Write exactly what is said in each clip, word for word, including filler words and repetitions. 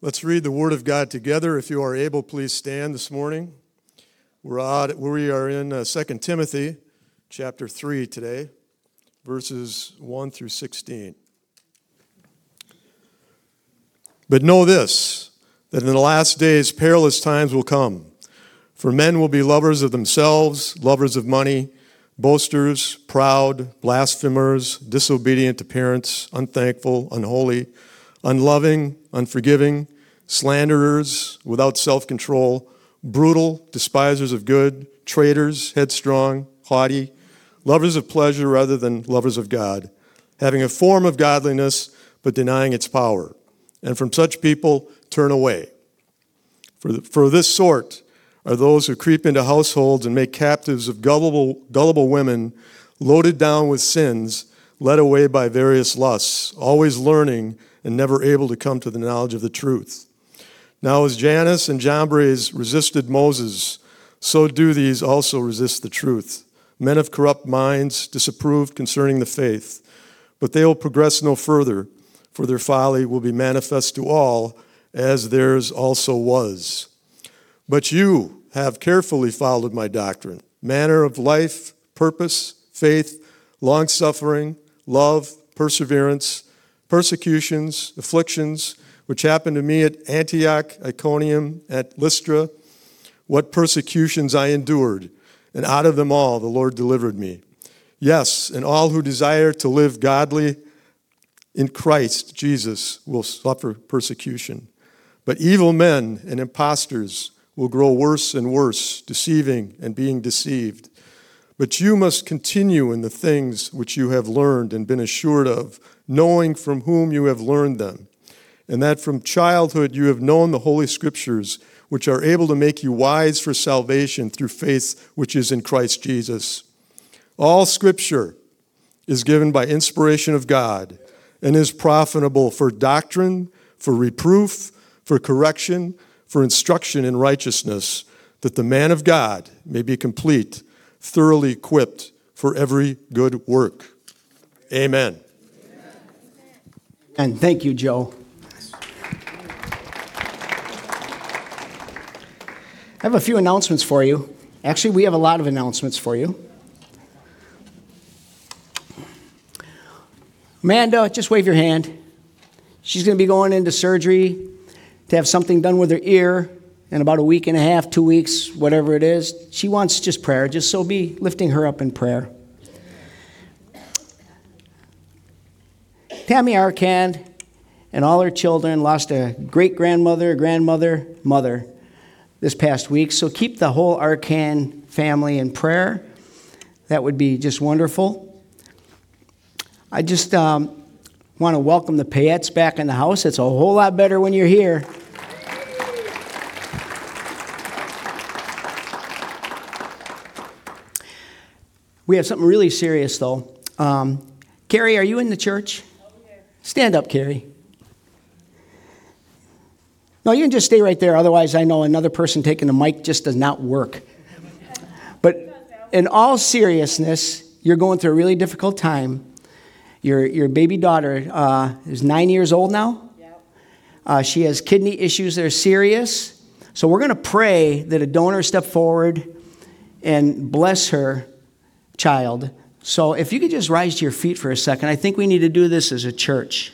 Let's read the Word of God together. If you are able, please stand this morning. We're out, we are in uh, Second Timothy chapter three today, verses one through sixteen. But know this, that in the last days perilous times will come. For men will be lovers of themselves, lovers of money, boasters, proud, blasphemers, disobedient to parents, unthankful, unholy, unloving, unforgiving, slanderers, without self-control, brutal, despisers of good, traitors, headstrong, haughty, lovers of pleasure rather than lovers of God, having a form of godliness but denying its power. And from such people turn away. For, the, for this sort are those who creep into households and make captives of gullible, gullible women, loaded down with sins, led away by various lusts, always learning and never able to come to the knowledge of the truth. Now as Jannes and Jambres resisted Moses, so do these also resist the truth. Men of corrupt minds, disapproved concerning the faith. But they will progress no further, for their folly will be manifest to all, as theirs also was. But you have carefully followed my doctrine, manner of life, purpose, faith, long-suffering, love, perseverance, persecutions, afflictions, which happened to me at Antioch, Iconium, at Lystra, what persecutions I endured, and out of them all the Lord delivered me. Yes, and all who desire to live godly in Christ Jesus will suffer persecution. But evil men and impostors will grow worse and worse, deceiving and being deceived. But you must continue in the things which you have learned and been assured of, knowing from whom you have learned them, and that from childhood you have known the Holy Scriptures, which are able to make you wise for salvation through faith which is in Christ Jesus. All Scripture is given by inspiration of God and is profitable for doctrine, for reproof, for correction, for instruction in righteousness, that the man of God may be complete, thoroughly equipped for every good work. Amen. And thank you, Joe. I have a few announcements for you. Actually, we have a lot of announcements for you. Amanda, just wave your hand. She's going to be going into surgery to have something done with her ear in about a week and a half, two weeks, whatever it is. She wants just prayer, just so be lifting her up in prayer. Tammy Arcand and all her children lost a great-grandmother, grandmother, mother this past week. So keep the whole Arcand family in prayer. That would be just wonderful. I just um, want to welcome the Payettes back in the house. It's a whole lot better when you're here. We have something really serious, though. Um, Carrie, are you in the church? Stand up, Carrie. No, you can just stay right there. Otherwise, I know another person taking the mic just does not work. But in all seriousness, you're going through a really difficult time. Your your baby daughter uh, is nine years old now. Uh, she has kidney issues that are serious. So we're going to pray that a donor step forward and bless her child. So if you could just rise to your feet for a second, I think we need to do this as a church.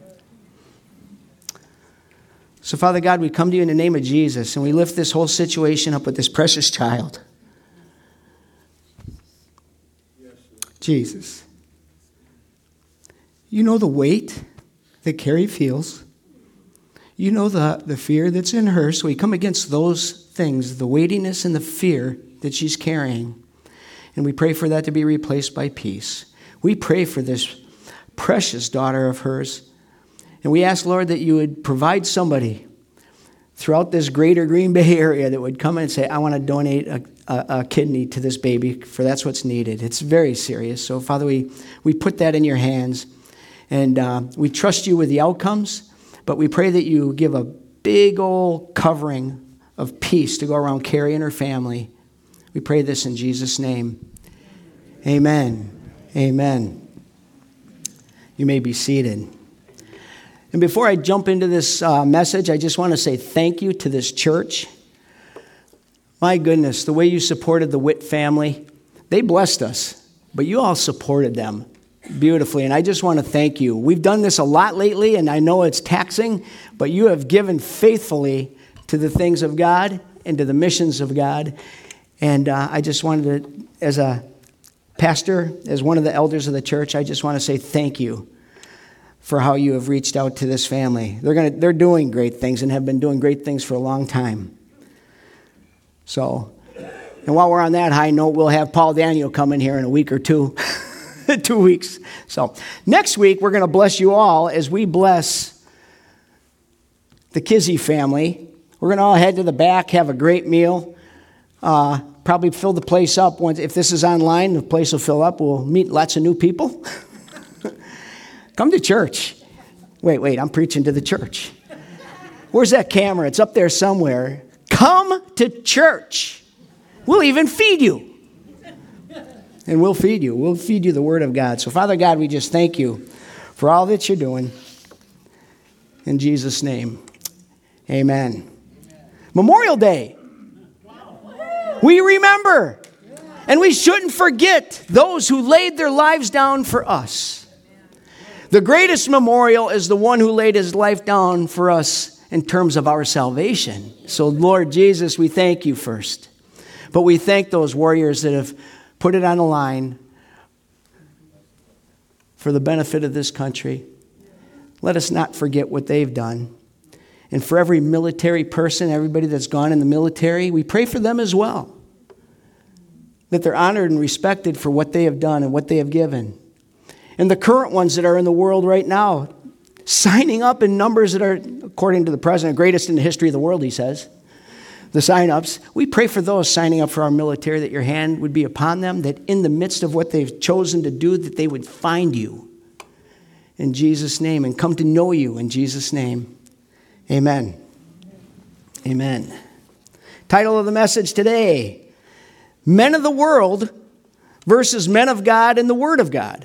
So, Father God, we come to you in the name of Jesus, and we lift this whole situation up with this precious child. Yes, Jesus, you know the weight that Carrie feels. You know the, the fear that's in her, so we come against those things, the weightiness and the fear that she's carrying. And we pray for that to be replaced by peace. We pray for this precious daughter of hers. And we ask, Lord, that you would provide somebody throughout this greater Green Bay area that would come in and say, I want to donate a, a, a kidney to this baby, for that's what's needed. It's very serious. So, Father, we, we put that in your hands. And uh, we trust you with the outcomes, but we pray that you give a big old covering of peace to go around Carrie and her family. We pray this in Jesus' name. Amen. Amen. You may be seated. And before I jump into this uh, message, I just want to say thank you to this church. My goodness, the way you supported the Witt family, they blessed us, but you all supported them beautifully, and I just want to thank you. We've done this a lot lately, and I know it's taxing, but you have given faithfully to the things of God and to the missions of God, and uh, I just wanted to, as a pastor, as one of the elders of the church, I just want to say thank you for how you have reached out to this family. They're gonna, they're doing great things and have been doing great things for a long time. So, and while we're on that high note, we'll have Paul Daniel come in here in a week or two. two weeks. So, next week, we're going to bless you all as we bless the Kizzy family. We're going to all head to the back, have a great meal. Uh, probably fill the place up. Once, if this is online, the place will fill up. We'll meet lots of new people. Come to church. Wait, wait, I'm preaching to the church. Where's that camera? It's up there somewhere. Come to church. We'll even feed you. And we'll feed you. We'll feed you the Word of God. So, Father God, we just thank you for all that you're doing. In Jesus' name, amen. Amen. Memorial Day. We remember. And we shouldn't forget those who laid their lives down for us. The greatest memorial is the one who laid his life down for us in terms of our salvation. So, Lord Jesus, we thank you first. But we thank those warriors that have put it on the line for the benefit of this country. Let us not forget what they've done. And for every military person, everybody that's gone in the military, we pray for them as well. That they're honored and respected for what they have done and what they have given. And the current ones that are in the world right now, signing up in numbers that are, according to the president, greatest in the history of the world, he says. The sign-ups, we pray for those signing up for our military, that your hand would be upon them, that in the midst of what they've chosen to do, that they would find you in Jesus' name and come to know you in Jesus' name. Amen. Amen. Title of the message today, Men of the World versus Men of God and the Word of God.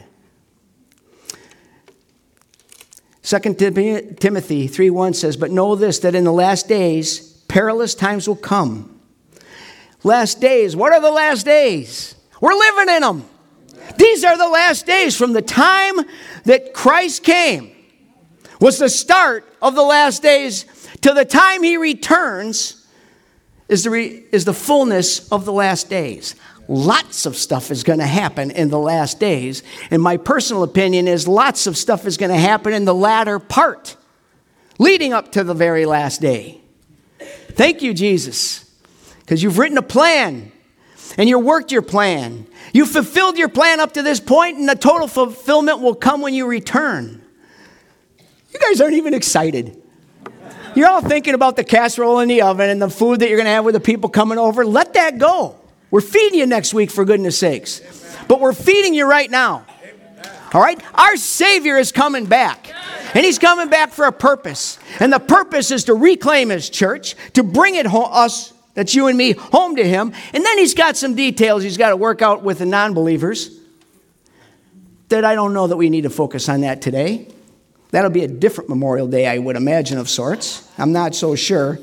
Second Timothy three one says, but know this, that in the last days, perilous times will come. Last days. What are the last days? We're living in them. These are the last days. From the time that Christ came was the start of the last days to the time he returns is the, re, is the fullness of the last days. Lots of stuff is going to happen in the last days. And my personal opinion is lots of stuff is going to happen in the latter part, leading up to the very last day. Thank you, Jesus, because you've written a plan and you worked your plan. You fulfilled your plan up to this point, and the total fulfillment will come when you return. You guys aren't even excited. You're all thinking about the casserole in the oven and the food that you're going to have with the people coming over. Let that go. We're feeding you next week, for goodness sakes. But we're feeding you right now. All right? Our Savior is coming back. And he's coming back for a purpose. And the purpose is to reclaim his church, to bring it home, us, that's you and me, home to him. And then he's got some details he's got to work out with the non-believers that I don't know that we need to focus on that today. That'll be a different Memorial Day, I would imagine, of sorts. I'm not so sure.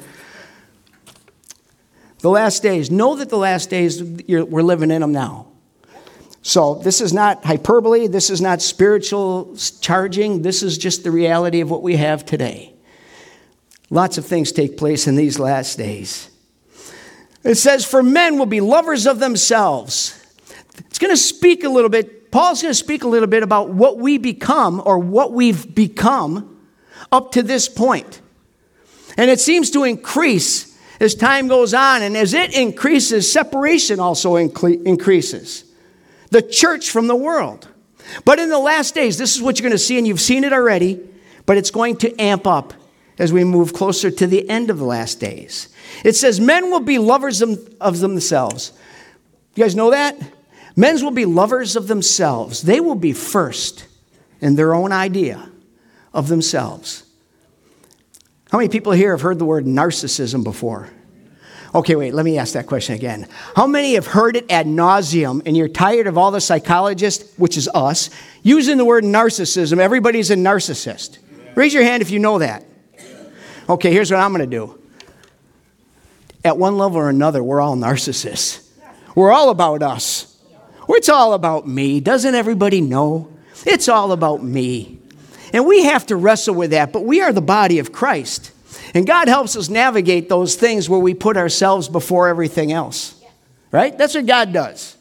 The last days. Know that the last days, you're, we're living in them now. So this is not hyperbole. This is not spiritual charging. This is just the reality of what we have today. Lots of things take place in these last days. It says, for men will be lovers of themselves. It's going to speak a little bit. Paul's going to speak a little bit about what we become or what we've become up to this point. And it seems to increase as time goes on, and as it increases, separation also inc- increases. The church from the world. But in the last days, this is what you're going to see, and you've seen it already, but it's going to amp up as we move closer to the end of the last days. It says, men will be lovers of themselves. You guys know that? Men will be lovers of themselves. They will be first in their own idea of themselves. How many people here have heard the word narcissism before? Okay, wait, let me ask that question again. How many have heard it ad nauseum and you're tired of all the psychologists, which is us, using the word narcissism? Everybody's a narcissist. Raise your hand if you know that. Okay, here's what I'm going to do. At one level or another, we're all narcissists. We're all about us. It's all about me. Doesn't everybody know? It's all about me. And we have to wrestle with that, but we are the body of Christ. And God helps us navigate those things where we put ourselves before everything else. Right? That's what God does.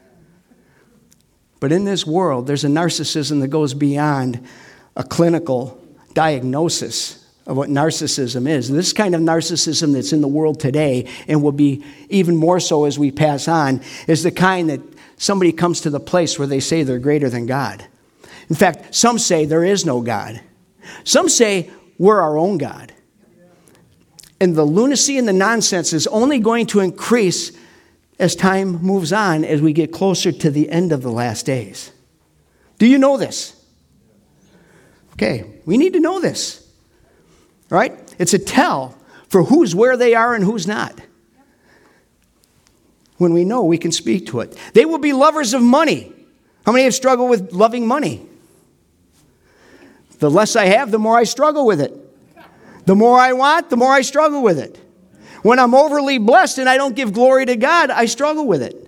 But in this world, there's a narcissism that goes beyond a clinical diagnosis of what narcissism is. And this kind of narcissism that's in the world today, and will be even more so as we pass on, is the kind that somebody comes to the place where they say they're greater than God. In fact, some say there is no God. Some say we're our own God. And the lunacy and the nonsense is only going to increase as time moves on, as we get closer to the end of the last days. Do you know this? Okay, we need to know this. Right? It's a tell for who's where they are and who's not. When we know, we can speak to it. They will be lovers of money. How many have struggled with loving money? The less I have, the more I struggle with it. The more I want, the more I struggle with it. When I'm overly blessed and I don't give glory to God, I struggle with it.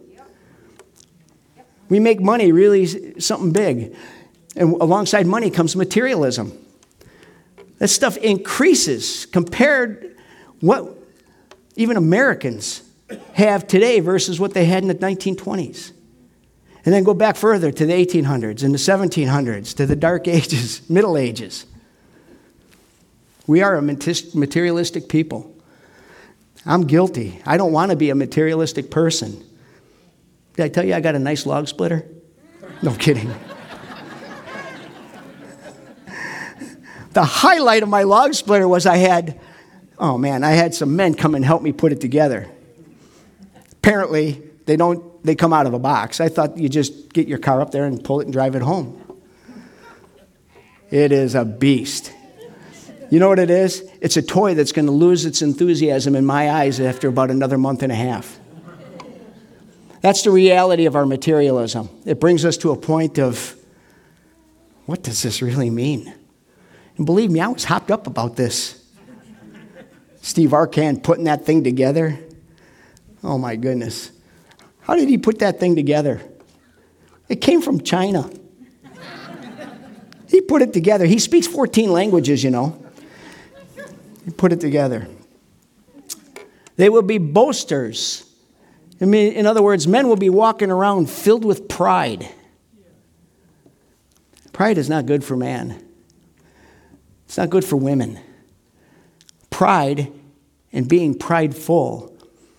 We make money really something big. And alongside money comes materialism. That stuff increases compared what even Americans have today versus what they had in the nineteen twenties. And then go back further to the eighteen hundreds and the seventeen hundreds, to the Dark Ages, Middle Ages. We are a materialistic people. I'm guilty. I don't want to be a materialistic person. Did I tell you I got a nice log splitter? No kidding. The highlight of my log splitter was I had, oh man, I had some men come and help me put it together. Apparently, they don't, they come out of a box. I thought you just get your car up there and pull it and drive it home. It is a beast. You know what it is? It's a toy that's going to lose its enthusiasm in my eyes after about another month and a half. That's the reality of our materialism. It brings us to a point of, what does this really mean? And believe me, I was hopped up about this. Steve Arcand putting that thing together. Oh my goodness. How did he put that thing together? It came from China. He put it together. He speaks fourteen languages, you know. He put it together. They will be boasters. I mean, in other words, men will be walking around filled with pride. Pride is not good for man. It's not good for women. Pride and being prideful,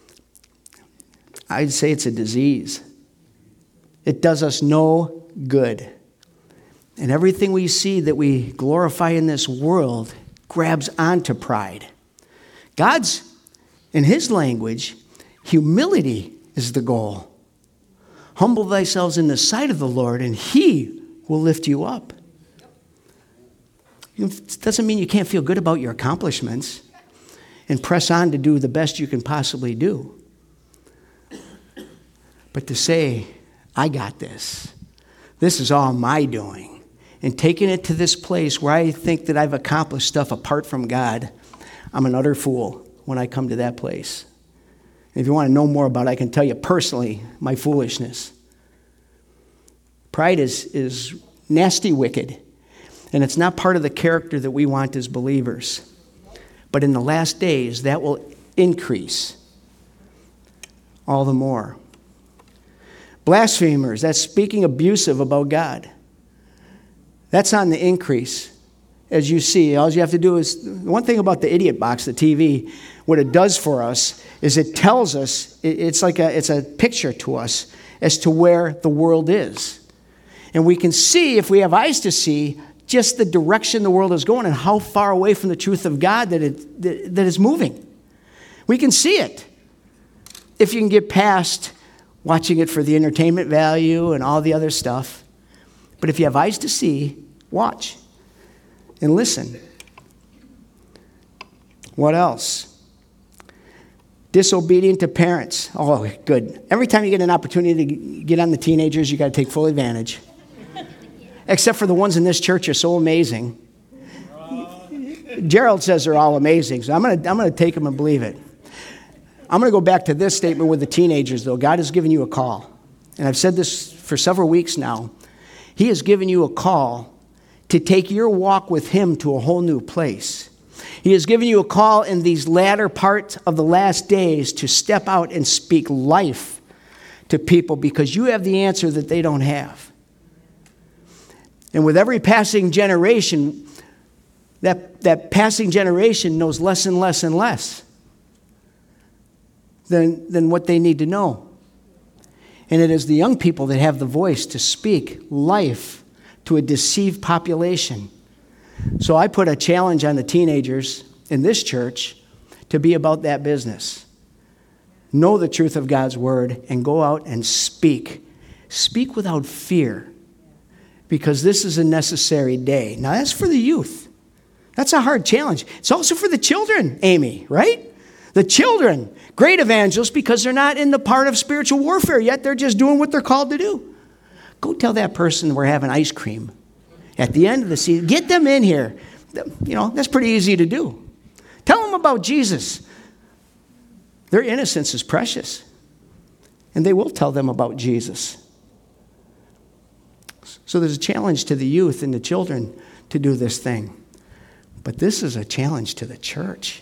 I'd say it's a disease. It does us no good. And everything we see that we glorify in this world grabs onto pride. God's, in his language, humility is the goal. Humble thyself in the sight of the Lord, and he will lift you up. It doesn't mean you can't feel good about your accomplishments and press on to do the best you can possibly do. But to say, I got this. This is all my doing. And taking it to this place where I think that I've accomplished stuff apart from God, I'm an utter fool when I come to that place. And if you want to know more about it, I can tell you personally my foolishness. Pride is, is nasty wicked. And it's not part of the character that we want as believers. But in the last days, that will increase all the more. Blasphemers, that's speaking abusive about God. That's on the increase. As you see, all you have to do is, one thing about the idiot box, the T V, what it does for us is it tells us, it's like a, it's a picture to us as to where the world is. And we can see, if we have eyes to see, just the direction the world is going and how far away from the truth of God that it that, that it's moving. We can see it. If you can get past watching it for the entertainment value and all the other stuff. But if you have eyes to see, watch and listen. What else? Disobedient to parents. Oh, good. Every time you get an opportunity to get on the teenagers, you got to take full advantage. Except for the ones in this church are so amazing. Gerald says they're all amazing, so I'm going to I'm going to take them and believe it. I'm going to go back to this statement with the teenagers, though. God has given you a call. And I've said this for several weeks now. He has given you a call to take your walk with him to a whole new place. He has given you a call in these latter parts of the last days to step out and speak life to people because you have the answer that they don't have. And with every passing generation, that, that passing generation knows less and less and less than, than what they need to know. And it is the young people that have the voice to speak life to a deceived population. So I put a challenge on the teenagers in this church to be about that business. Know the truth of God's word and go out and speak. Speak without fear, because this is a necessary day. Now, that's for the youth. That's a hard challenge. It's also for the children, Amy, right? The children, great evangelists, because they're not in the part of spiritual warfare yet. They're just doing what they're called to do. Go tell that person we're having ice cream at the end of the season. Get them in here. You know, that's pretty easy to do. Tell them about Jesus. Their innocence is precious. And they will tell them about Jesus. So there's a challenge to the youth and the children to do this thing. But this is a challenge to the church.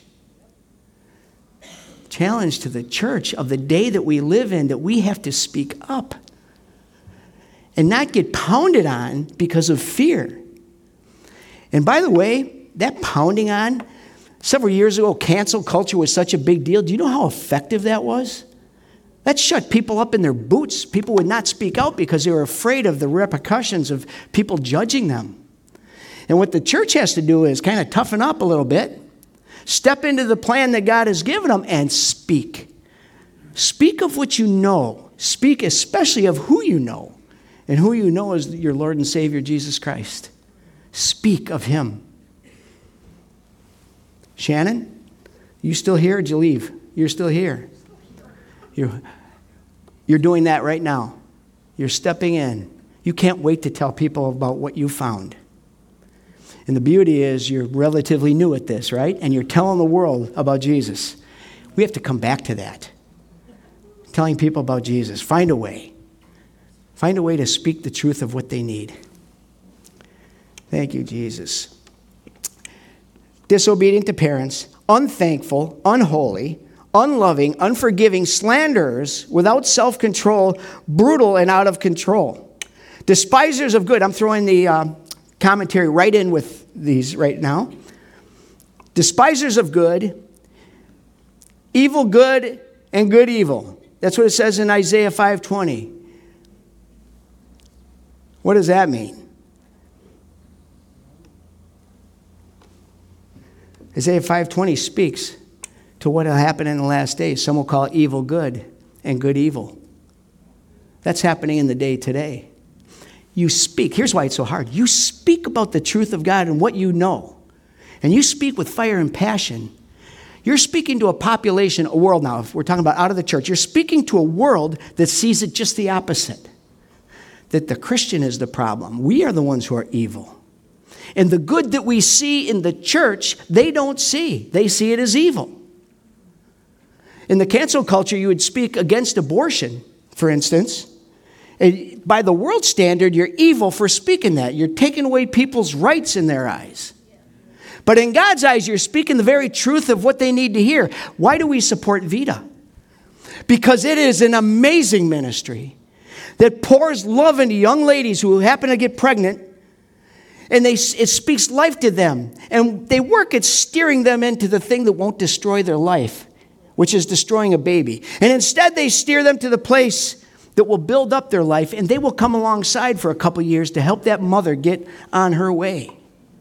Challenge to the church of the day that we live in, that we have to speak up and not get pounded on because of fear. And by the way, that pounding on, several years ago, cancel culture was such a big deal. Do you know how effective that was? That shut people up in their boots. People would not speak out because they were afraid of the repercussions of people judging them. And what the church has to do is kind of toughen up a little bit, step into the plan that God has given them, and speak. Speak of what you know. Speak especially of who you know. And who you know is your Lord and Savior, Jesus Christ. Speak of him. Shannon, you still here or did you leave? You're still here. You're, you're doing that right now. You're stepping in. You can't wait to tell people about what you found. And the beauty is you're relatively new at this, right? And you're telling the world about Jesus. We have to come back to that. Telling people about Jesus. Find a way. Find a way to speak the truth of what they need. Thank you, Jesus. Disobedient to parents, unthankful, unholy, unloving, unforgiving, slanderers, without self-control, brutal and out of control. Despisers of good. I'm throwing the uh, commentary right in with these right now. Despisers of good, evil good, and good evil. That's what it says in Isaiah five twenty. What does that mean? Isaiah five twenty speaks to what will happen in the last days. Some will call evil good and good evil. That's happening in the day today. You speak. Here's why it's so hard. You speak about the truth of God and what you know. And you speak with fire and passion. You're speaking to a population, a world now, if we're talking about out of the church, you're speaking to a world that sees it just the opposite. That the Christian is the problem. We are the ones who are evil. And the good that we see in the church, they don't see. They see it as evil. In the cancel culture, you would speak against abortion, for instance. And by the world standard, you're evil for speaking that. You're taking away people's rights in their eyes. But in God's eyes, you're speaking the very truth of what they need to hear. Why do we support Vita? Because it is an amazing ministry that pours love into young ladies who happen to get pregnant, and they, it speaks life to them. And they work at steering them into the thing that won't destroy their life, which is destroying a baby. And instead, they steer them to the place that will build up their life, and they will come alongside for a couple years to help that mother get on her way.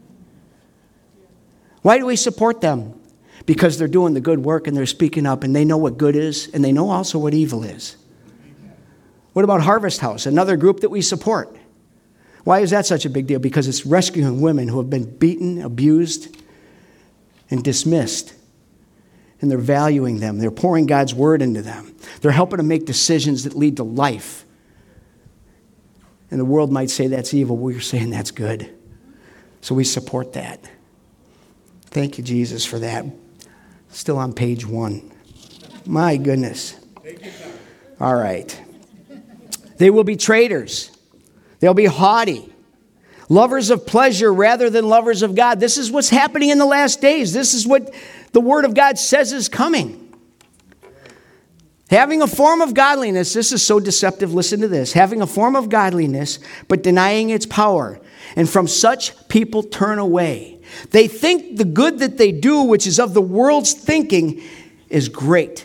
Why do we support them? Because they're doing the good work, and they're speaking up, and they know what good is, and they know also what evil is. What about Harvest House, another group that we support? Why is that such a big deal? Because it's rescuing women who have been beaten, abused, and dismissed. And they're valuing them. They're pouring God's word into them. They're helping them make decisions that lead to life. And the world might say that's evil. We're saying that's good. So we support that. Thank you, Jesus, for that. Still on page one. My goodness. All right. They will be traitors. They'll be haughty. Lovers of pleasure rather than lovers of God. This is what's happening in the last days. This is what the Word of God says is coming. Having a form of godliness, this is so deceptive, listen to this. Having a form of godliness, but denying its power. And from such people turn away. They think the good that they do, which is of the world's thinking, is great.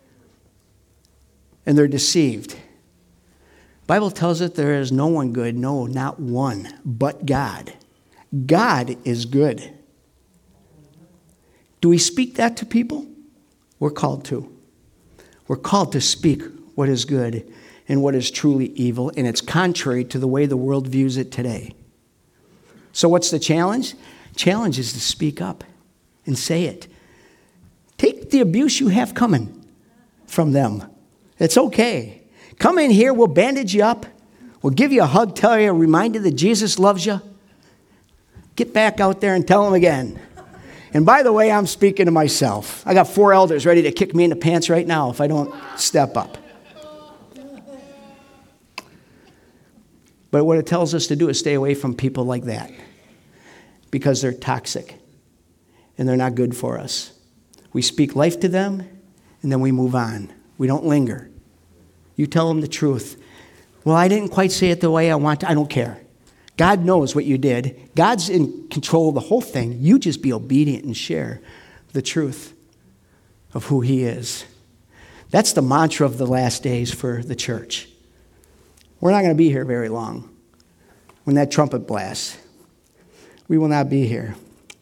And they're deceived. The Bible tells us there is no one good, no, not one, but God. God is good. Do we speak that to people? We're called to. We're called to speak what is good and what is truly evil, and it's contrary to the way the world views it today. So what's the challenge? Challenge is to speak up and say it. Take the abuse you have coming from them. It's okay. Come in here, we'll bandage you up. We'll give you a hug, tell you, a reminder that Jesus loves you. Get back out there and tell them again. And by the way, I'm speaking to myself. I got four elders ready to kick me in the pants right now if I don't step up. But what it tells us to do is stay away from people like that because they're toxic and they're not good for us. We speak life to them and then we move on. We don't linger. You tell them the truth. Well, I didn't quite say it the way I want to. I don't care. God knows what you did. God's in control of the whole thing. You just be obedient and share the truth of who He is. That's the mantra of the last days for the church. We're not going to be here very long when that trumpet blasts. We will not be here.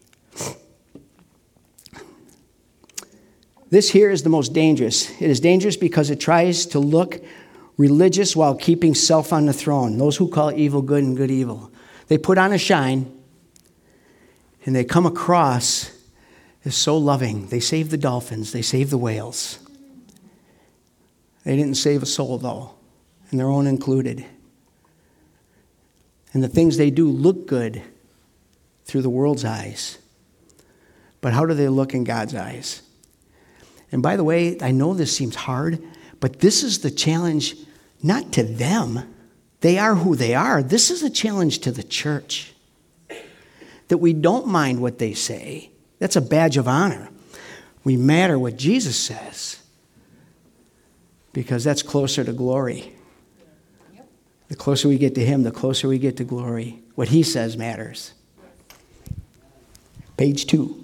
This here is the most dangerous. It is dangerous because it tries to look religious while keeping self on the throne. Those who call evil good and good evil. They put on a shine and they come across as so loving. They save the dolphins. They save the whales. They didn't save a soul, though, and their own included. And the things they do look good through the world's eyes. But how do they look in God's eyes? And by the way, I know this seems hard, but this is the challenge not to them. They are who they are. This is a challenge to the church. That we don't mind what they say. That's a badge of honor. We matter what Jesus says. Because that's closer to glory. The closer we get to Him, the closer we get to glory. What He says matters. Page two.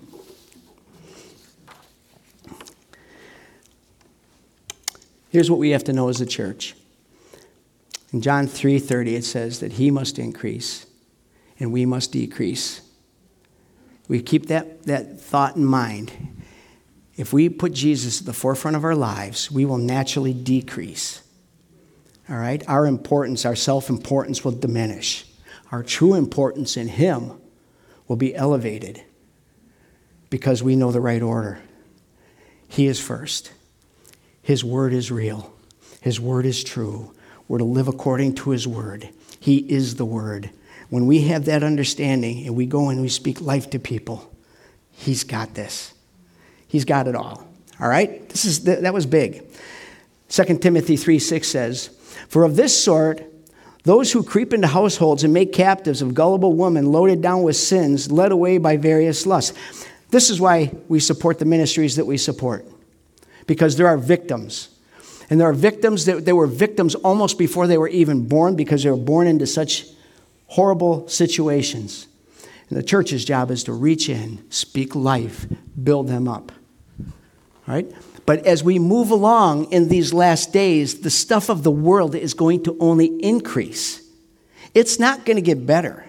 Here's what we have to know as a church. In John three thirty, it says that He must increase and we must decrease. We keep that, that thought in mind. If we put Jesus at the forefront of our lives, we will naturally decrease. All right? Our importance, our self-importance will diminish. Our true importance in Him will be elevated because we know the right order. He is first. His word is real. His word is true. We're to live according to His word. He is the word. When we have that understanding and we go and we speak life to people, He's got this. He's got it all. All right? This is that was big. Second Timothy three six says, "For of this sort, those who creep into households and make captives of gullible women loaded down with sins, led away by various lusts." This is why we support the ministries that we support. Because there are victims. And there are victims that they were victims almost before they were even born because they were born into such horrible situations. And the church's job is to reach in, speak life, build them up. All right? But as we move along in these last days, the stuff of the world is going to only increase. It's not going to get better.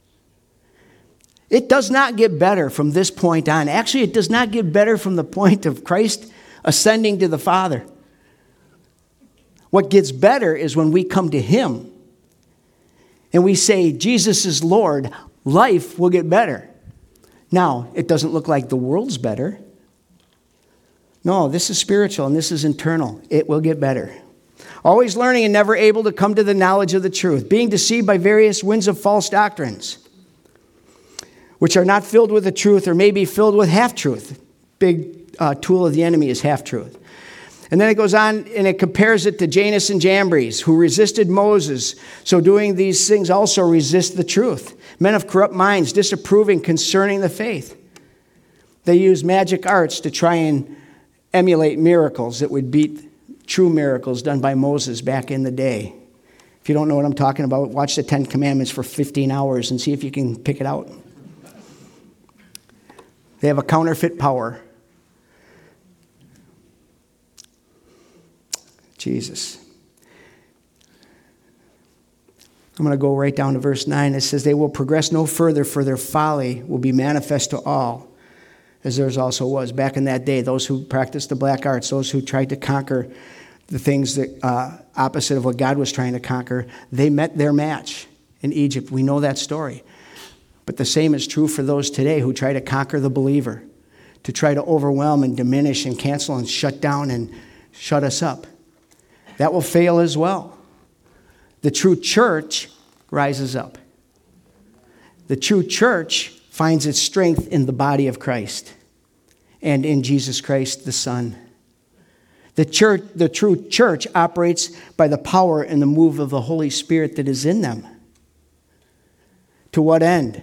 It does not get better from this point on. Actually, it does not get better from the point of Christ ascending to the Father. What gets better is when we come to Him and we say, Jesus is Lord, life will get better. Now, it doesn't look like the world's better. No, this is spiritual and this is internal. It will get better. Always learning and never able to come to the knowledge of the truth. Being deceived by various winds of false doctrines. which are not filled with the truth or may be filled with half-truth. Big uh, tool of the enemy is half-truth. And then it goes on and it compares it to Jannes and Jambres, who resisted Moses. So doing these things also resist the truth. Men of corrupt minds, disapproving concerning the faith. They use magic arts to try and emulate miracles that would beat true miracles done by Moses back in the day. If you don't know what I'm talking about, watch the Ten Commandments for fifteen hours and see if you can pick it out. They have a counterfeit power. Jesus. I'm going to go right down to verse nine. It says, they will progress no further, for their folly will be manifest to all, as theirs also was. Back in that day, those who practiced the black arts, those who tried to conquer the things that uh, opposite of what God was trying to conquer, they met their match in Egypt. We know that story. But the same is true for those today who try to conquer the believer, to try to overwhelm and diminish and cancel and shut down and shut us up. That will fail as well. The true church rises up. The true church finds its strength in the body of Christ and in Jesus Christ the Son. The church, the true church operates by the power and the move of the Holy Spirit that is in them. To what end?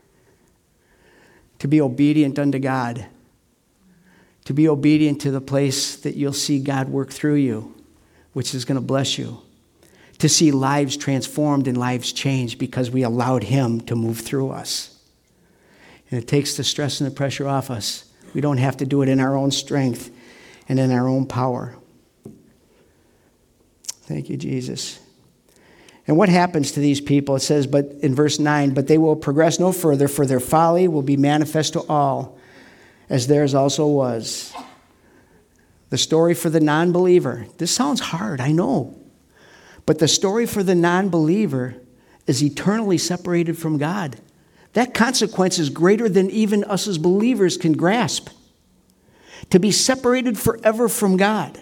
To be obedient unto God. To be obedient to the place that you'll see God work through you, which is going to bless you. To see lives transformed and lives changed because we allowed Him to move through us. And it takes the stress and the pressure off us. We don't have to do it in our own strength and in our own power. Thank you, Jesus. And what happens to these people? It says, but in verse nine, but they will progress no further, for their folly will be manifest to all, as theirs also was. The story for the non-believer. This sounds hard, I know. But the story for the non-believer is eternally separated from God. That consequence is greater than even us as believers can grasp. To be separated forever from God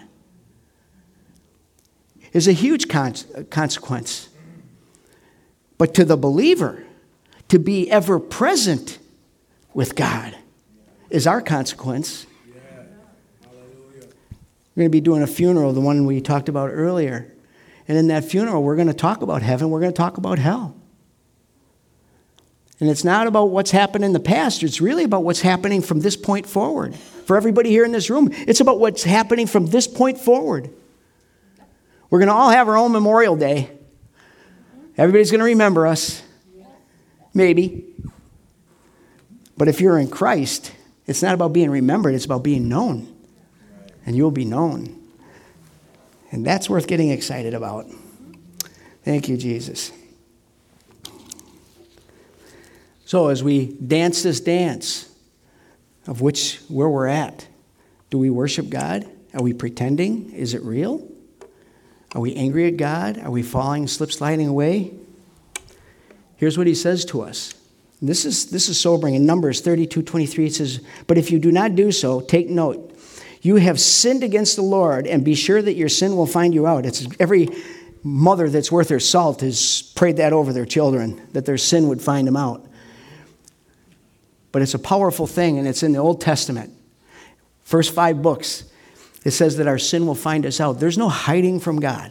is a huge con- consequence. But to the believer, to be ever present with God is our consequence. We're going to be doing a funeral, the one we talked about earlier. And in that funeral, we're going to talk about heaven. We're going to talk about hell. And it's not about what's happened in the past. It's really about what's happening from this point forward. For everybody here in this room, it's about what's happening from this point forward. We're going to all have our own Memorial Day. Everybody's going to remember us. Maybe. But if you're in Christ, it's not about being remembered. It's about being known. And you'll be known. And that's worth getting excited about. Thank you, Jesus. So as we dance this dance of which where we're at, do we worship God? Are we pretending? Is it real? Are we angry at God? Are we falling, slip sliding away? Here's what he says to us. This is this is sobering. In Numbers thirty-two twenty-three, it says, but if you do not do so, take note. You have sinned against the Lord, and be sure that your sin will find you out. It's every mother that's worth her salt has prayed that over their children, that their sin would find them out. But it's a powerful thing, and it's in the Old Testament. First five books, it says that our sin will find us out. There's no hiding from God.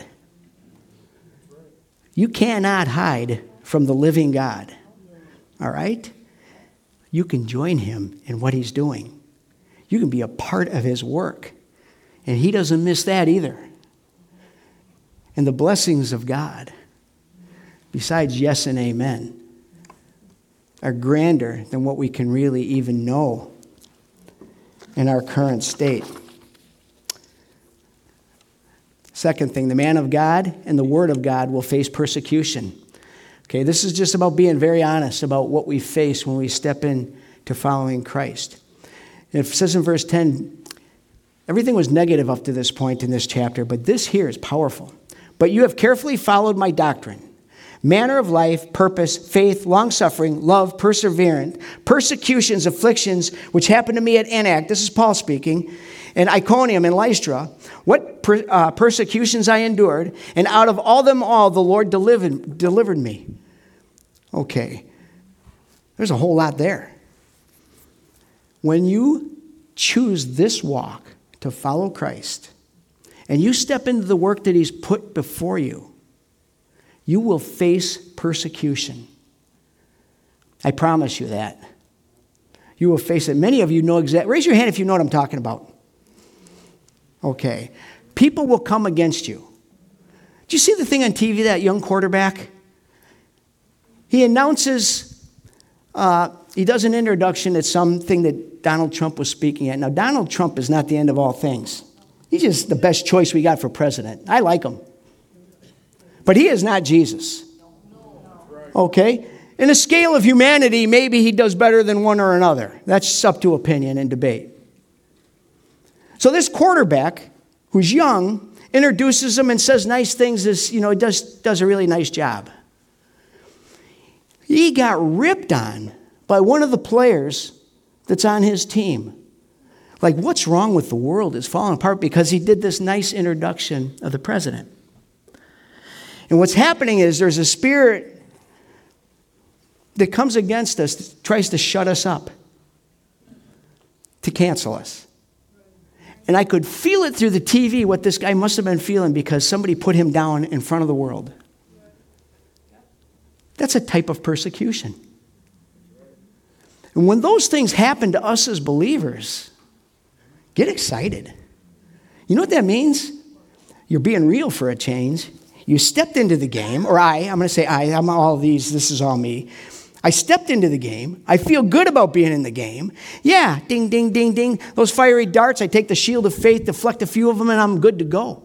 You cannot hide from the living God. All right? You can join him in what he's doing. You can be a part of his work. And he doesn't miss that either. And the blessings of God, besides yes and amen, are grander than what we can really even know in our current state. Second thing, the man of God and the word of God will face persecution. Okay, this is just about being very honest about what we face when we step into following Christ. And it says in verse ten, everything was negative up to this point in this chapter, but this here is powerful. But you have carefully followed my doctrine, manner of life, purpose, faith, long-suffering, love, perseverance, persecutions, afflictions, which happened to me at Antioch. This is Paul speaking. And Iconium and Lystra, what per, uh, persecutions I endured, and out of all them all the Lord delivered, delivered me. Okay. There's a whole lot there. When you choose this walk to follow Christ, and you step into the work that he's put before you, you will face persecution. I promise you that. You will face it. Many of you know exactly. Raise your hand if you know what I'm talking about. Okay. People will come against you. Did you see the thing on T V, that young quarterback? He announces, uh, he does an introduction at something that Donald Trump was speaking at. Now, Donald Trump is not the end of all things. He's just the best choice we got for president. I like him. But he is not Jesus. Okay? In a scale of humanity, maybe he does better than one or another. That's up to opinion and debate. So this quarterback, who's young, introduces him and says nice things, as, you know, does, does a really nice job. He got ripped on by one of the players that's on his team. Like, what's wrong with the world is falling apart because he did this nice introduction of the president. And what's happening is there's a spirit that comes against us, tries to shut us up, to cancel us. And I could feel it through the T V, what this guy must have been feeling because somebody put him down in front of the world. That's a type of persecution. And when those things happen to us as believers, get excited. You know what that means? You're being real for a change. You stepped into the game, or I, I'm going to say I, I'm all these, this is all me. I stepped into the game. I feel good about being in the game. Yeah, ding, ding, ding, ding. Those fiery darts, I take the shield of faith, deflect a few of them, and I'm good to go.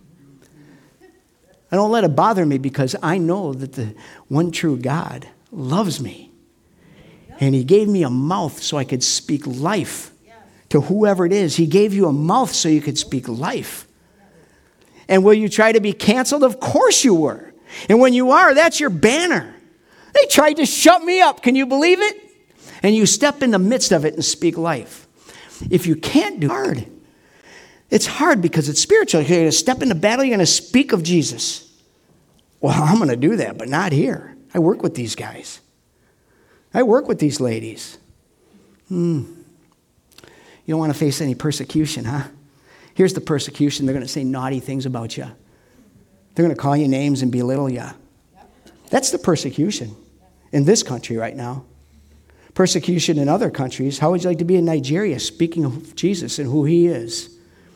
I don't let it bother me because I know that the one true God loves me. And he gave me a mouth so I could speak life to whoever it is. He gave you a mouth so you could speak life. And will you try to be canceled? Of course you were. And when you are, that's your banner. They tried to shut me up. Can you believe it? And you step in the midst of it and speak life. If you can't do it, it's hard. It's hard because it's spiritual. You're going to step into battle. You're going to speak of Jesus. Well, I'm going to do that, but not here. I work with these guys. I work with these ladies. Hmm. You don't want to face any persecution, huh? Here's the persecution. They're going to say naughty things about you. They're going to call you names and belittle you. That's the persecution in this country right now. Persecution in other countries. How would you like to be in Nigeria speaking of Jesus and who he is?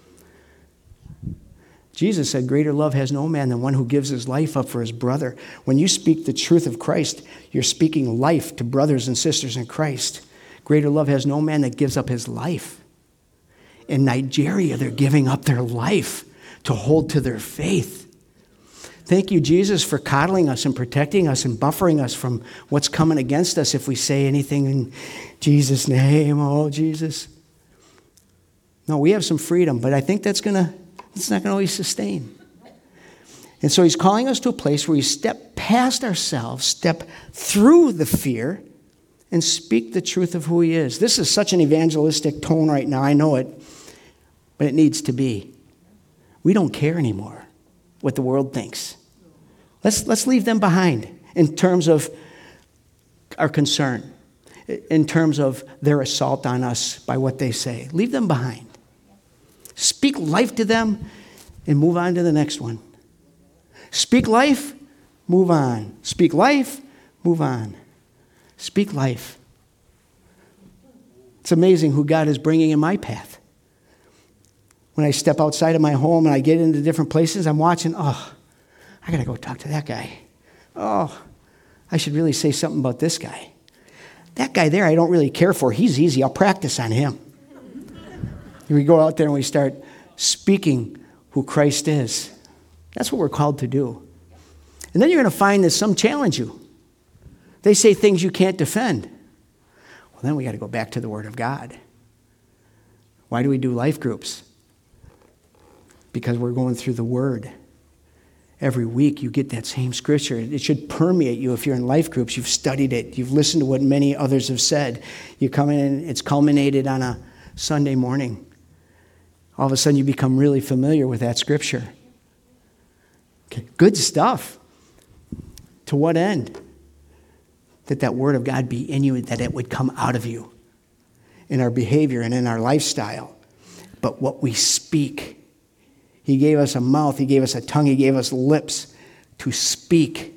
Jesus said, greater love has no man than one who gives his life up for his brother. When you speak the truth of Christ, you're speaking life to brothers and sisters in Christ. Greater love has no man that gives up his life. In Nigeria, they're giving up their life to hold to their faith. Thank you, Jesus, for coddling us and protecting us and buffering us from what's coming against us if we say anything in Jesus' name. Oh, Jesus. No, we have some freedom, but I think that's going to, it's not going to always sustain. And so he's calling us to a place where we step past ourselves, step through the fear, and speak the truth of who he is. This is such an evangelistic tone right now. I know it, but it needs to be. We don't care anymore what the world thinks. Let's, let's leave them behind in terms of our concern, in terms of their assault on us by what they say. Leave them behind. Speak life to them and move on to the next one. Speak life, move on. Speak life, move on. Speak life. It's amazing who God is bringing in my path. When I step outside of my home and I get into different places, I'm watching, oh, I got to go talk to that guy. Oh, I should really say something about this guy. That guy there I don't really care for. He's easy. I'll practice on him. We go out there and we start speaking who Christ is. That's what we're called to do. And then you're going to find that some challenge you. They say things you can't defend. Well, then we got to go back to the Word of God. Why do we do life groups? Because we're going through the Word. Every week you get that same scripture. It should permeate you if you're in life groups. You've studied it. You've listened to what many others have said. You come in and it's culminated on a Sunday morning. All of a sudden you become really familiar with that scripture. Okay. Good stuff. To what end? that that word of God be in you, that it would come out of you in our behavior and in our lifestyle. But what we speak, he gave us a mouth, he gave us a tongue, he gave us lips to speak.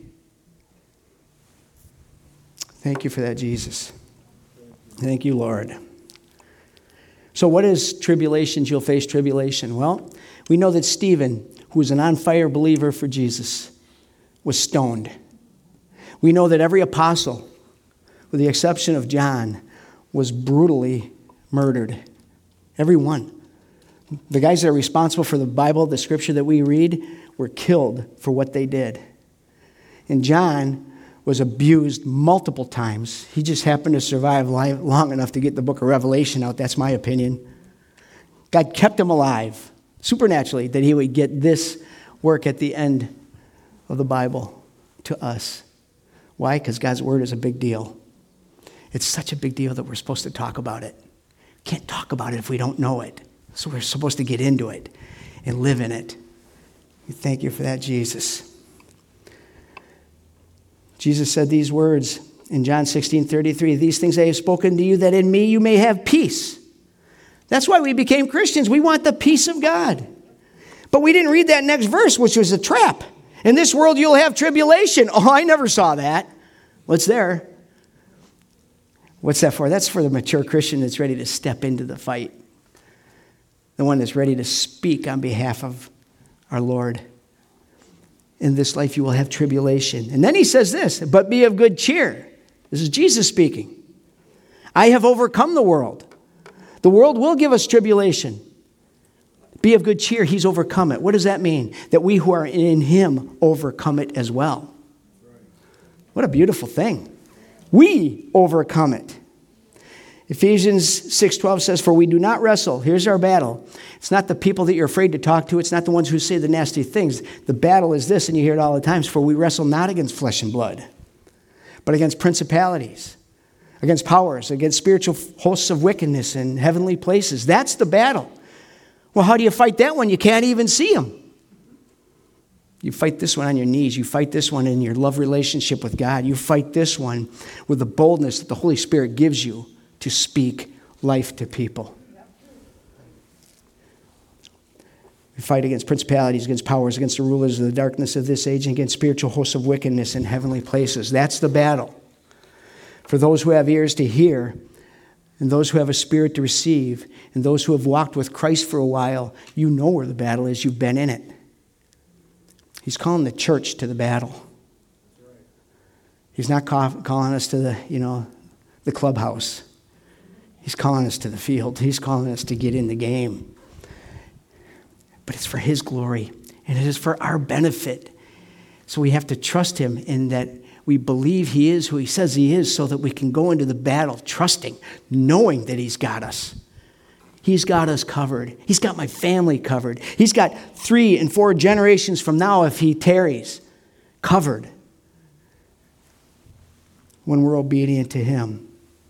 Thank you for that, Jesus. Thank you, Lord. So what is tribulations? You'll face tribulation. Well, we know that Stephen, who was an on-fire believer for Jesus, was stoned. We know that every apostle, with the exception of John, was brutally murdered. Every one. The guys that are responsible for the Bible, the scripture that we read, were killed for what they did. And John was abused multiple times. He just happened to survive long enough to get the book of Revelation out. That's my opinion. God kept him alive, supernaturally, that he would get this work at the end of the Bible to us. Why? Because God's word is a big deal. It's such a big deal that we're supposed to talk about it. Can't talk about it if we don't know it. So we're supposed to get into it and live in it. We thank you for that, Jesus. Jesus said these words in John sixteen thirty-three, "These things I have spoken to you, that in me you may have peace." That's why we became Christians. We want the peace of God. But we didn't read that next verse, which was a trap. In this world you'll have tribulation. Oh, I never saw that. What's there? What's that for? That's for the mature Christian that's ready to step into the fight. The one that's ready to speak on behalf of our Lord. In this life you will have tribulation. And then he says this, "But be of good cheer." This is Jesus speaking. "I have overcome the world." The world will give us tribulation. Be of good cheer. He's overcome it. What does that mean? That we who are in him overcome it as well. What a beautiful thing. We overcome it. Ephesians six twelve says, "For we do not wrestle." Here's our battle. It's not the people that you're afraid to talk to. It's not the ones who say the nasty things. The battle is this, and you hear it all the time. "For we wrestle not against flesh and blood, but against principalities, against powers, against spiritual hosts of wickedness in heavenly places." That's the battle. Well, how do you fight that one? You can't even see them. You fight this one on your knees. You fight this one in your love relationship with God. You fight this one with the boldness that the Holy Spirit gives you to speak life to people. We fight against principalities, against powers, against the rulers of the darkness of this age, and against spiritual hosts of wickedness in heavenly places. That's the battle. For those who have ears to hear, and those who have a spirit to receive, and those who have walked with Christ for a while, you know where the battle is. You've been in it. He's calling the church to the battle. He's not call, calling us to the, you know, the clubhouse. He's calling us to the field. He's calling us to get in the game. But it's for his glory, and it is for our benefit. So we have to trust him in that we believe he is who he says he is, so that we can go into the battle trusting, knowing that he's got us. He's got us covered. He's got my family covered. He's got three and four generations from now, if he tarries, covered when we're obedient to him.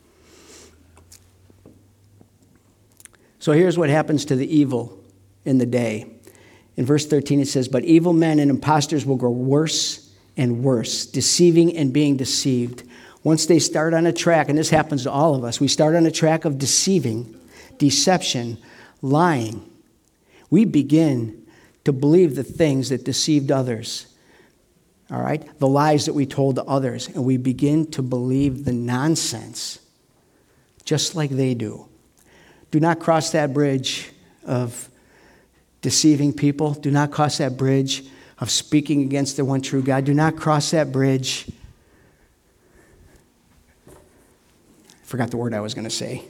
So here's what happens to the evil in the day. In verse thirteen it says, "But evil men and impostors will grow worse and worse, deceiving and being deceived." Once they start on a track, and this happens to all of us, we start on a track of deceiving, deception, lying. We begin to believe the things that deceived others. All right? The lies that we told to others. And we begin to believe the nonsense just like they do. Do not cross that bridge of deceiving people. Do not cross that bridge of speaking against the one true God. Do not cross that bridge. I forgot the word I was going to say.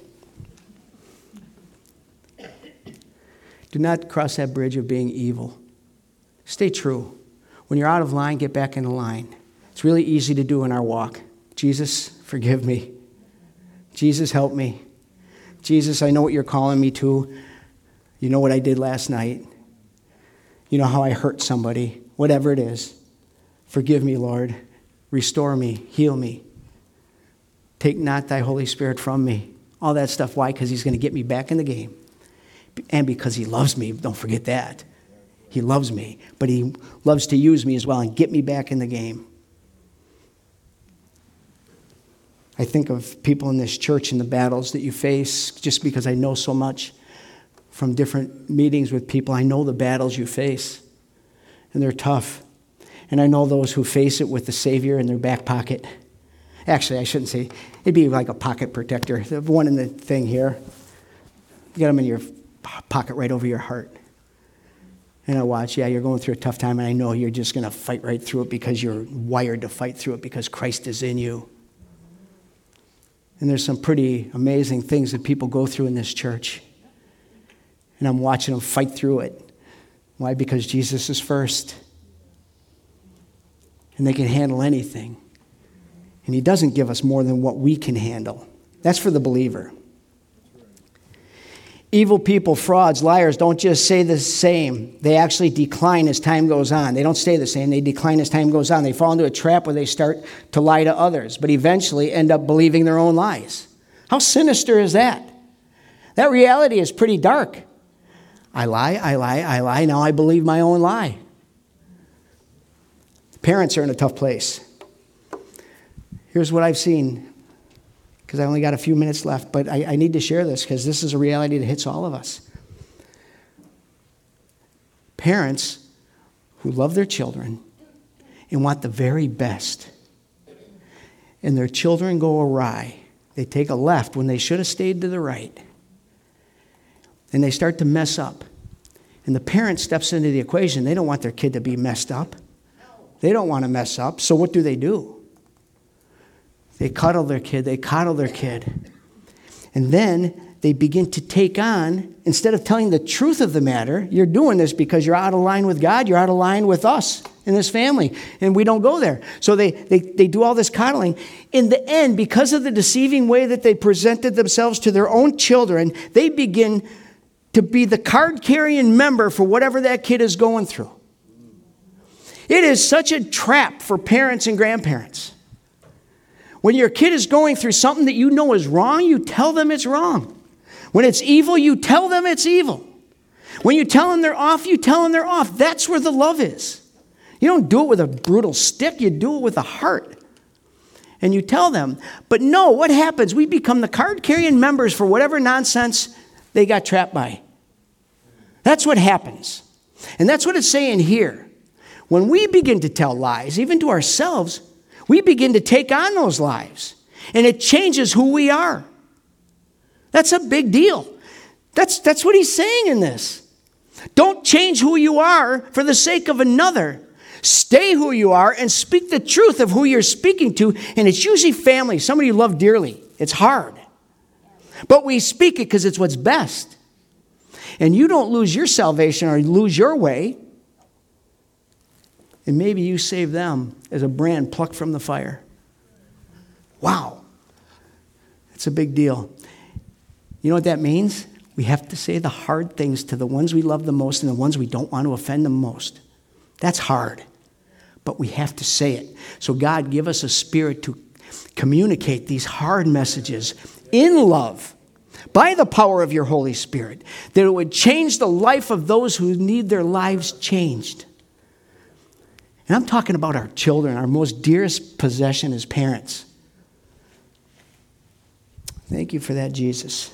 Do not cross that bridge of being evil. Stay true. When you're out of line, get back into line. It's really easy to do in our walk. Jesus, forgive me. Jesus, help me. Jesus, I know what you're calling me to. You know what I did last night. You know how I hurt somebody. Whatever it is. Forgive me, Lord. Restore me. Heal me. Take not thy Holy Spirit from me. All that stuff. Why? Because he's going to get me back in the game. And because he loves me. Don't forget that. He loves me. But he loves to use me as well and get me back in the game. I think of people in this church and the battles that you face, just because I know so much from different meetings with people. I know the battles you face, and they're tough. And I know those who face it with the Savior in their back pocket. Actually, I shouldn't say. It'd be like a pocket protector. The one in the thing here. You got them in your pocket right over your heart. And I watch, yeah, you're going through a tough time, and I know you're just going to fight right through it because you're wired to fight through it because Christ is in you. And there's some pretty amazing things that people go through in this church. And I'm watching them fight through it. Why? Because Jesus is first. And they can handle anything. And he doesn't give us more than what we can handle. That's for the believer. Evil people, frauds, liars don't just say the same. They actually decline as time goes on. They don't stay the same. They decline as time goes on. They fall into a trap where they start to lie to others, but eventually end up believing their own lies. How sinister is that? That reality is pretty dark. I lie, I lie, I lie. Now I believe my own lie. Parents are in a tough place. Here's what I've seen, because I only got a few minutes left, but I, I need to share this because this is a reality that hits all of us. Parents who love their children and want the very best, and their children go awry. They take a left when they should have stayed to the right, and they start to mess up. And the parent steps into the equation. They don't want their kid to be messed up. They don't want to mess up. So what do they do? They cuddle their kid. They coddle their kid. And then they begin to take on, instead of telling the truth of the matter, you're doing this because you're out of line with God. You're out of line with us in this family. And we don't go there. So they, they, they do all this coddling. In the end, because of the deceiving way that they presented themselves to their own children, they begin to be the card-carrying member for whatever that kid is going through. It is such a trap for parents and grandparents. When your kid is going through something that you know is wrong, you tell them it's wrong. When it's evil, you tell them it's evil. When you tell them they're off, you tell them they're off. That's where the love is. You don't do it with a brutal stick. You do it with a heart. And you tell them. But no, what happens? We become the card-carrying members for whatever nonsense they got trapped by. That's what happens. And that's what it's saying here. When we begin to tell lies, even to ourselves, we begin to take on those lies. And it changes who we are. That's a big deal. That's, that's what he's saying in this. Don't change who you are for the sake of another. Stay who you are and speak the truth of who you're speaking to. And it's usually family, somebody you love dearly. It's hard. But we speak it because it's what's best. And you don't lose your salvation or lose your way. And maybe you save them as a brand plucked from the fire. Wow. It's a big deal. You know what that means? We have to say the hard things to the ones we love the most and the ones we don't want to offend the most. That's hard. But we have to say it. So God, give us a spirit to communicate these hard messages in love by the power of your Holy Spirit, that it would change the life of those who need their lives changed. And I'm talking about our children, our most dearest possession as parents. Thank you for that, Jesus.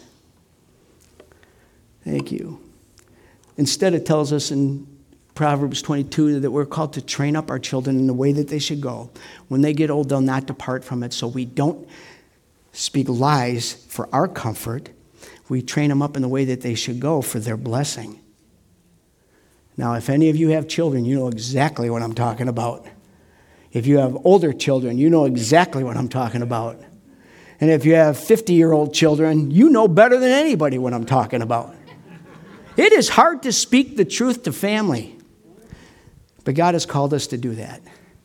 Thank you. Instead, it tells us in Proverbs twenty-two that we're called to train up our children in the way that they should go. When they get old, they'll not depart from it. So we don't speak lies for our comfort. We train them up in the way that they should go for their blessing. Now, if any of you have children, you know exactly what I'm talking about. If you have older children, you know exactly what I'm talking about. And if you have fifty-year-old children, you know better than anybody what I'm talking about. It is hard to speak the truth to family. But God has called us to do that.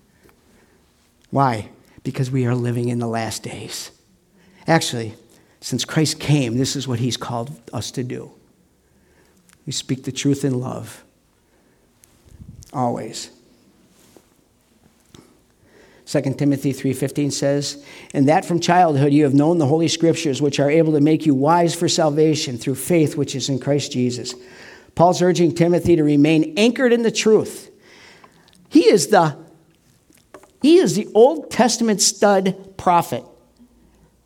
Why? Because we are living in the last days. Actually, since Christ came, this is what he's called us to do. We speak the truth in love. Always. Second Timothy three fifteen says, "And that from childhood you have known the Holy Scriptures, which are able to make you wise for salvation through faith which is in Christ Jesus." Paul's urging Timothy to remain anchored in the truth. He is the, he is the Old Testament stud prophet.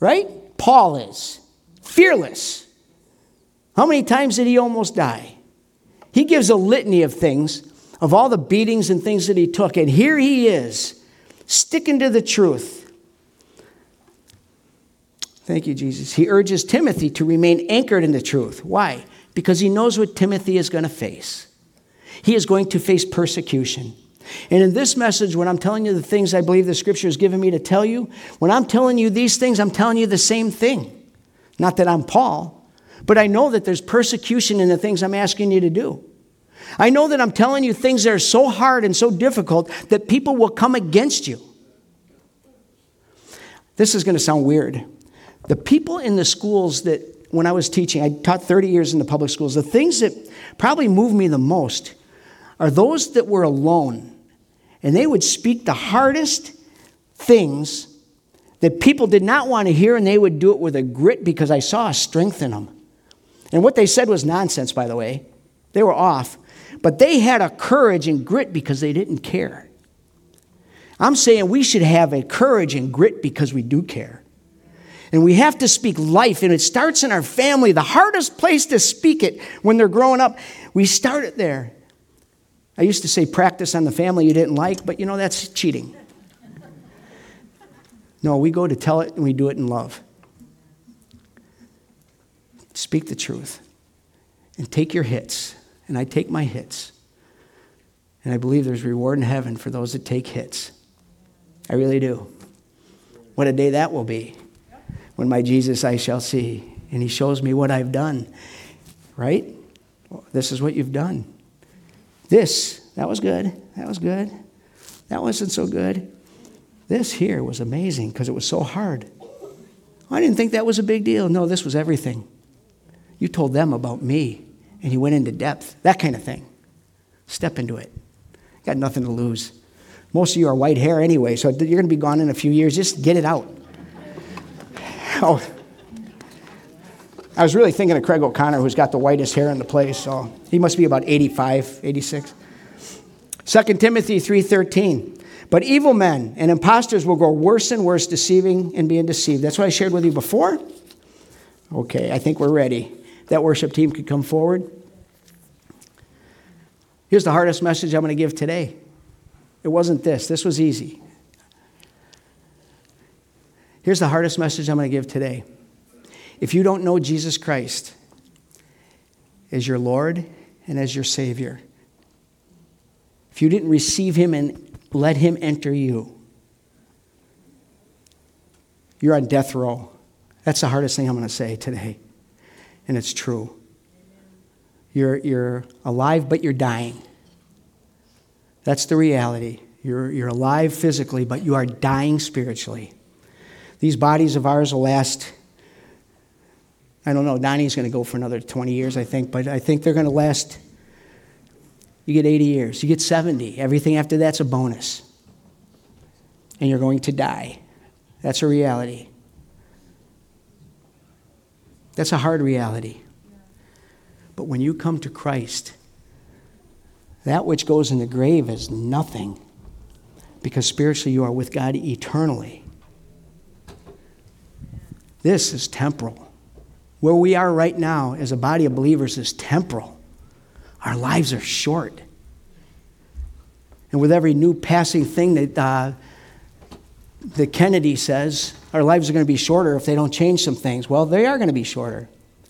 right? Paul is. Fearless. How many times did he almost die? He gives a litany of things, of all the beatings and things that he took. And here he is, sticking to the truth. Thank you, Jesus. He urges Timothy to remain anchored in the truth. Why? Because he knows what Timothy is going to face. He is going to face persecution. And in this message, when I'm telling you the things I believe the Scripture has given me to tell you, when I'm telling you these things, I'm telling you the same thing. Not that I'm Paul, but I know that there's persecution in the things I'm asking you to do. I know that I'm telling you things that are so hard and so difficult that people will come against you. This is going to sound weird. The people in the schools that, when I was teaching, I taught thirty years in the public schools, the things that probably moved me the most are those that were alone. And they would speak the hardest things that people did not want to hear, and they would do it with a grit because I saw a strength in them. And what they said was nonsense, by the way. They were off. But they had a courage and grit because they didn't care. I'm saying we should have a courage and grit because we do care. And we have to speak life, and it starts in our family. The hardest place to speak it when they're growing up, we start it there. I used to say practice on the family you didn't like, but you know, that's cheating. No, we go to tell it, and we do it in love. Speak the truth. And take your hits. And I take my hits. And I believe there's reward in heaven for those that take hits. I really do. What a day that will be. When my Jesus I shall see. And he shows me what I've done. Right? Well, this is what you've done. This, that was good. That was good. That wasn't so good. This here was amazing because it was so hard. I didn't think that was a big deal. No, this was everything. You told them about me, and you went into depth. That kind of thing. Step into it. Got nothing to lose. Most of you are white hair anyway, so you're going to be gone in a few years. Just get it out. Oh, I was really thinking of Craig O'Connor, who's got the whitest hair in the place, so he must be about eighty-five, eighty-six. Second Timothy three thirteen. But evil men and impostors will grow worse and worse, deceiving and being deceived. That's what I shared with you before. Okay, I think we're ready. That worship team could come forward. Here's the hardest message I'm going to give today. It wasn't this. This was easy. Here's the hardest message I'm going to give today. If you don't know Jesus Christ as your Lord and as your Savior, if you didn't receive him and let him enter you, you're on death row. That's the hardest thing I'm going to say today. And it's true. You're, you're alive, but you're dying. That's the reality. You're, you're alive physically, but you are dying spiritually. These bodies of ours will last, I don't know, Donnie's going to go for another twenty years, I think, but I think they're going to last, you get eighty years, you get seventy. Everything after that's a bonus. And you're going to die. That's a reality. That's a hard reality. But when you come to Christ, that which goes in the grave is nothing, because spiritually you are with God eternally. This is temporal. Where we are right now as a body of believers is temporal. Our lives are short. And with every new passing thing that, uh, that Kennedy says, our lives are going to be shorter if they don't change some things. Well, they are going to be shorter.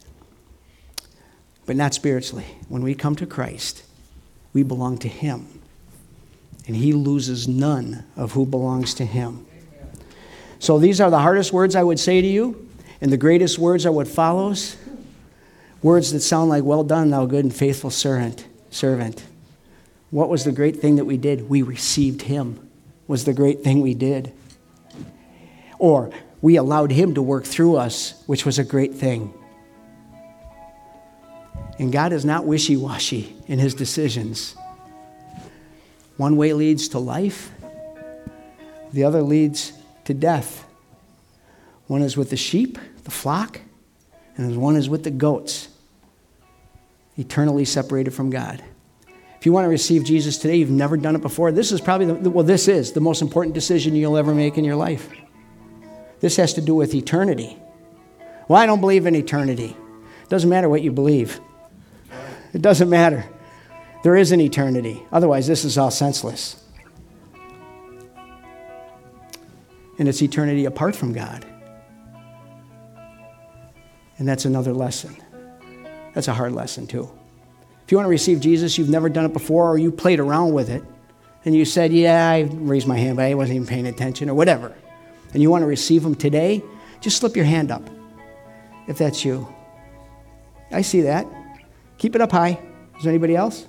But not spiritually. When we come to Christ, we belong to him. And he loses none of who belongs to him. So these are the hardest words I would say to you. And the greatest words are what follows. Words that sound like, well done, thou good and faithful servant. Servant. What was the great thing that we did? We received him. Was the great thing we did. Or we allowed him to work through us, which was a great thing. And God is not wishy-washy in his decisions. One way leads to life. The other leads to death. One is with the sheep, the flock, and one is with the goats, eternally separated from God. If you want to receive Jesus today, you've never done it before, this is probably, the, well, this is the most important decision you'll ever make in your life. This has to do with eternity. Well, I don't believe in eternity. It doesn't matter what you believe. It doesn't matter. There is an eternity. Otherwise, this is all senseless. And it's eternity apart from God. And that's another lesson. That's a hard lesson, too. If you want to receive Jesus, you've never done it before, or you played around with it, and you said, yeah, I raised my hand, but I wasn't even paying attention, or whatever, and you want to receive him today, just slip your hand up, if that's you. I see that. Keep it up high. Is there anybody else?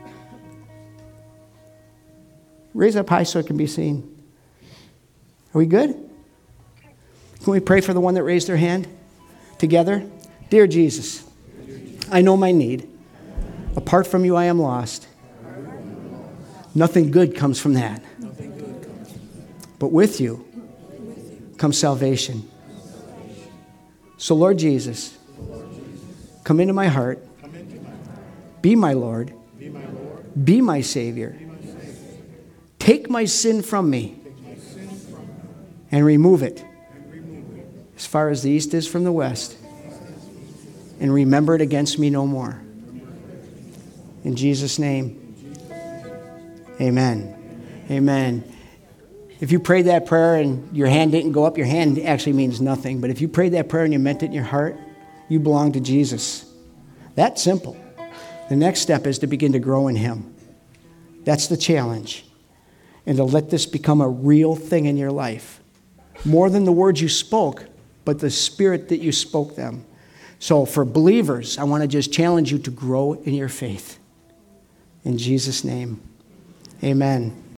Raise it up high so it can be seen. Are we good? Can we pray for the one that raised their hand together? Dear Jesus, I know my need. Apart from you, I am lost. Nothing good comes from that. But with you comes salvation. So, Lord Jesus, come into my heart. Be my Lord. Be my Savior. Take my sin from me and remove it as far as the east is from the west, and remember it against me no more. In Jesus' name, amen. Amen. If you prayed that prayer and your hand didn't go up, your hand actually means nothing. But if you prayed that prayer and you meant it in your heart, you belong to Jesus. That's simple. The next step is to begin to grow in him. That's the challenge. And to let this become a real thing in your life. More than the words you spoke, but the spirit that you spoke them. So for believers, I want to just challenge you to grow in your faith. In Jesus' name, amen.